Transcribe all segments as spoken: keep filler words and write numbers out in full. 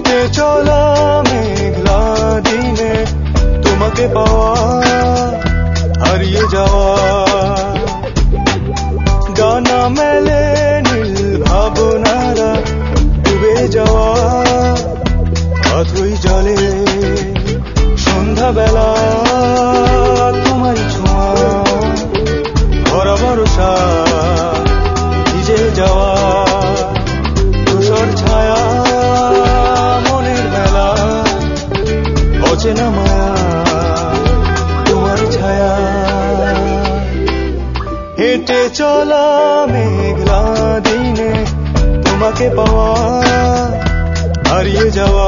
হেঁটে চলা মেঘলা দিনে তোমাকে পাওয়া হারিয়ে যাওয়া ডানা মেলে নীল ভাবনারা ডুবে যাওয়া অথই জলে সন্ধ্যাবেলা তোমার ছোঁয়া ভরা ভরসা ভিজে যাওয়া ধূসর ছায়া মনের মেলা অচেনা মায়া তোমার ছায়া হেঁটে চলা মেঘলা দিনে তোমাকে পাওয়া হারিয়ে যাওয়া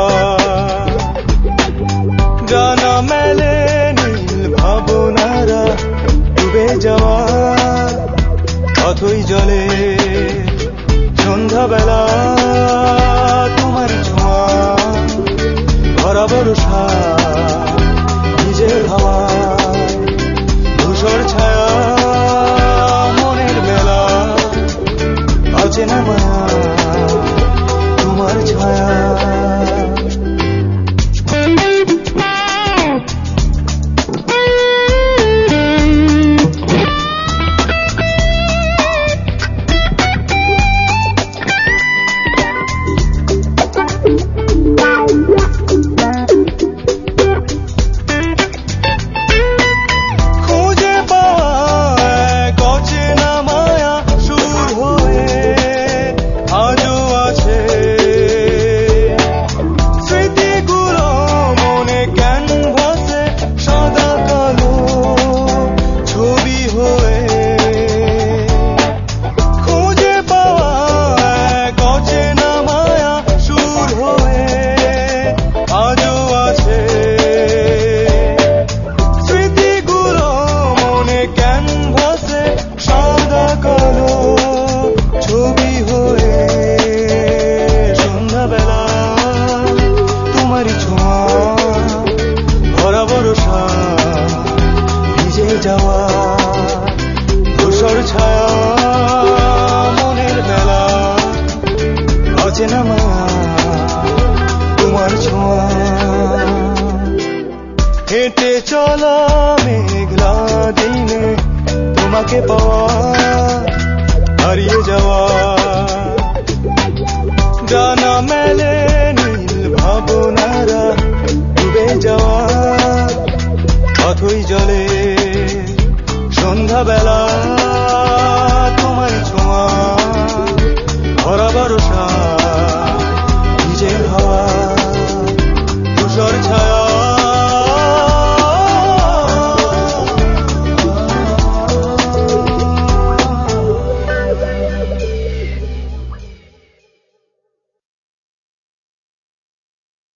ডানা মেলে নীল ভাবনারা ডুবে যাওয়া অথই জলে সন্ধ্যাবেলা তোমার ছোঁয়া ভরা ভরসা ভিজে হাওয়া ধূসর ছায়া মনের মেলা অচেনা মায়া তোমার ছায়া যাওয়া ধূসর ছায়া মনের মেলা অচেনা মায়া তোমার ছোঁয়া হেঁটে চলা মেঘলা দিনে তোমাকে পাওয়া হারিয়ে যাওয়া ডানা মেলে নীল ভাবনারা ডুবে যাওয়া অথই জলে সন্ধ্যাবেলা